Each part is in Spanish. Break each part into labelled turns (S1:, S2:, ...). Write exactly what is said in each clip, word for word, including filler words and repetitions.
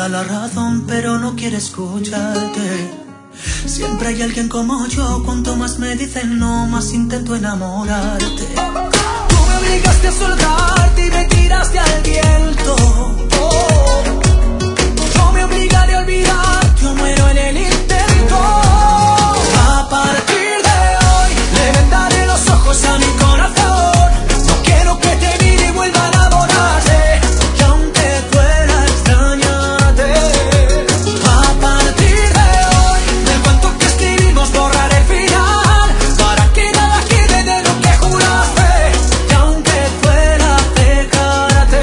S1: toda la razón, pero no quiere escucharte. Siempre hay alguien como yo, cuanto más me dicen no, más intento enamorarte. Tú me obligaste a soltarte y me tiraste al viento. Oh, yo me obligaré a olvidarte, yo muero en el intento. A partir de hoy le vendaré los ojos a mi corazón. No quiero que te mire y vuelva a enamorarte, que aunque duela extrañarte. A partir de hoy del cuento que escribimos borraré el final, para que nada quede de lo que juraste, que aunque duela dejarte.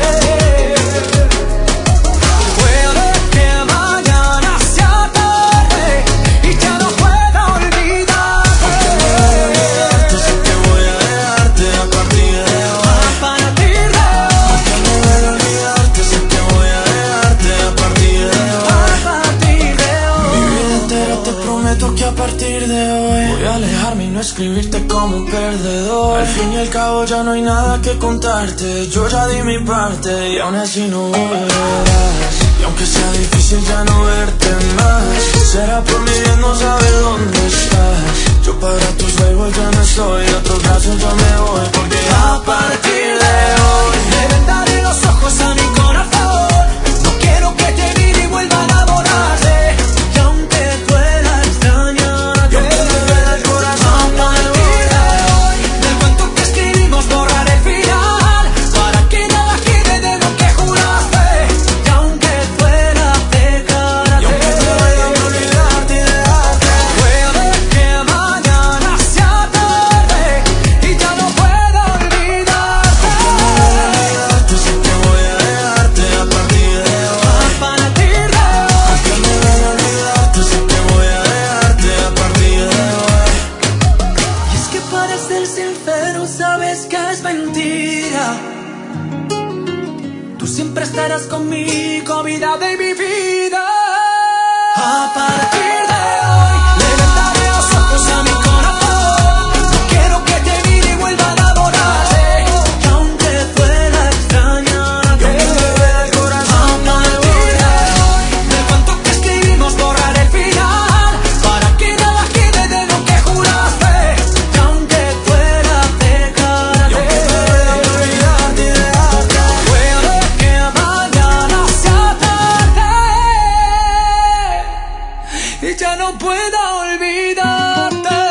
S1: Puede que mañana sea tarde y ya no pueda olvidarte.
S2: Aunque sé que voy a dejarte a partir de hoy.
S1: A partir de hoy,
S2: Aunque no voy a olvidarte, sé que voy a dejarte a partir de hoy.
S1: a partir de
S2: Mi
S1: hoy.
S2: vida entera te prometo que a partir de hoy voy a alejarme y no escribirte como un perdedor. Al fin y al cabo ya no hay nada que contarte. Yo ya di mi parte y aún así no volverás. Y aunque sea difícil ya no verte más, será por mi bien no saber dónde estás. Yo para tus juegos ya no estoy, de otros brazos yo me voy, porque a partir de hoy
S1: Le vendaré los ojos a mi corazón. No quiero que te mire y vuelva a enamorarte, que aunque duela extrañarte.
S2: y aunque me duela el corazón
S1: A
S2: no me
S1: partir
S2: voy.
S1: de hoy del cuento que escribimos borraré el final, para que nada quede de lo que juraste, que aunque duela dejarte.
S2: Y aunque me duela olvidarte y dejarte,
S1: Puede que mañana sea tarde y ya no pueda olvidarte.
S2: olvidarte, sé que voy a dejarte a partir de hoy.
S1: A partir de hoy,
S2: Aunque me duela olvidarte, sé que voy a dejarte a partir de hoy.
S1: y es que para ser sincero sabes que es mentira. Tú siempre estarás conmigo, vida de mi vida. A partir de hoy le vendaré los ojos a mi corazón. No quiero que te mire y vuelva a enamorarte, que aunque duela extrañarte.
S2: Y aunque me duela el corazón
S1: A
S2: no me
S1: partir de hoy del cuento que escribimos borraré el final, para que nada quede de lo que juraste, que aunque duela dejarte.
S2: Y aunque me duela olvidarte y dejarte,
S1: Puede que mañana sea tarde y ya no pueda olvidarte.